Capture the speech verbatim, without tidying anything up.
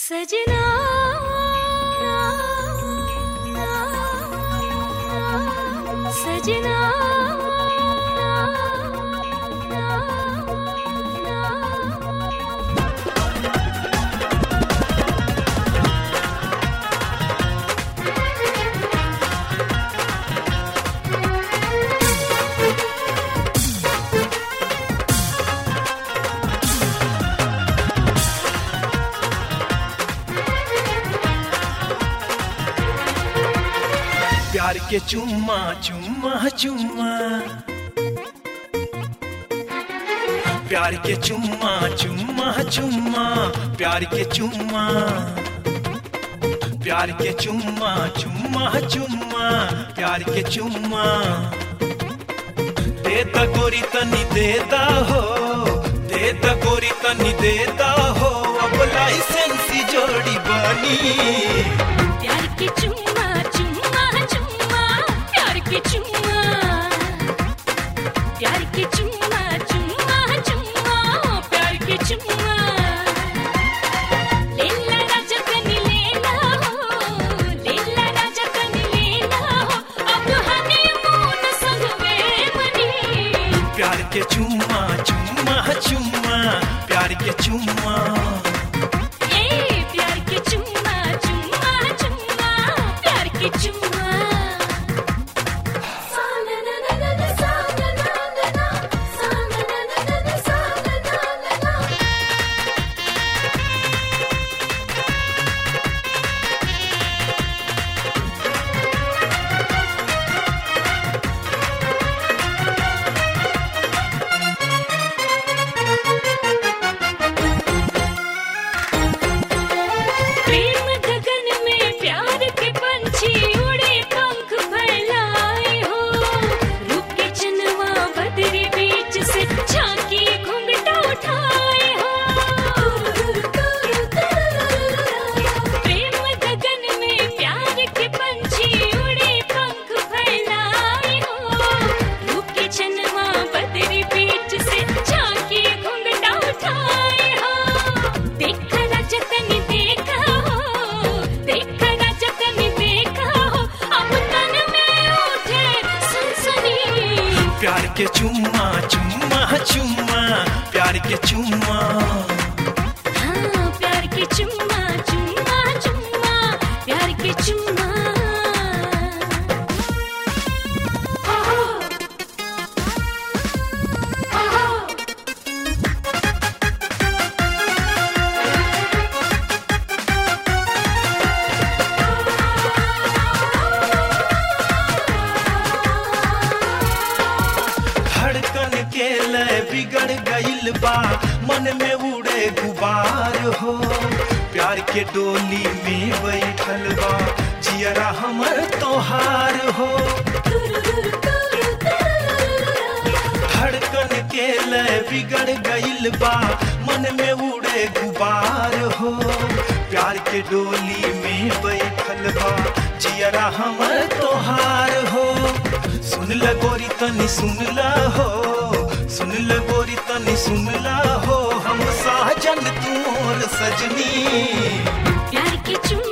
सजना सजना प्यार के चुम्मा चुम्मा चुम्मा प्यार के चुम्मा चुम्मा चुम्मा प्यार के चुम्मा प्यार के चुम्मा चुम्मा चुम्मा प्यार के चुम्मा देता गोरी तनी देता हो देता गोरी तनी देता हो अब लाइसेंसी जोड़ी बनी प्यार के चुम्मा चुम्मा चुम्मा प्यार के चुम्मा प्यार के चुम्मा चुम्मा चुम्मा प्यार के चुम्मा लेला राजा कनी लेला हो लेला राजा कनी लेला हो अब हनीमून संगवे मनी प्यार के चुम्मा चुम्मा चुम्मा प्यार के चुम्मा ए प्यार के चुम्मा चुम्मा चुम्मा प्यार के चुम्मा सा ना ना ना ना ना सा ना ना ना ना सा ना ना ना ना ना सा ना ना ना ना प्रेम गगन में प्यार के पंछी उड़े पंख फैलाए हो रूप के चनवा बदरी बीच से झांकी घुंघटा उठाए हो प्रेम गगन में प्यार के पंछी उड़े पंख फैलाए हो रूप के चनवा बदरी बीच से झांकी घुंघटा उठाए हो देखा राजा तनी देखा हो देखा राजा तनी देखा हो अब तन में उठे सनसनी प्यार के चुम्मा चुम्मा चुम्मा प्यार के चुम्मा हाँ प्यार के चुम्मा चुम्मा चुम्मा प्यार के चुम्मा हो हो धड़कन के लय बिगड़ गइल बा मन में उड़े गुबार हो प्यार के डोली में बैठल बा जियरा हमर तोहार हो धड़कन के लय बिगड़ गइल बा मन में उड़े गुबार हो प्यार के डोली में बैठल बा जियरा हमर तोहार हो सुन ल गोरी तनी सुन ल हो सुन ल गोरी तनी सुन ल हो हम साजन तू और सजनी प्यार के चुम्मा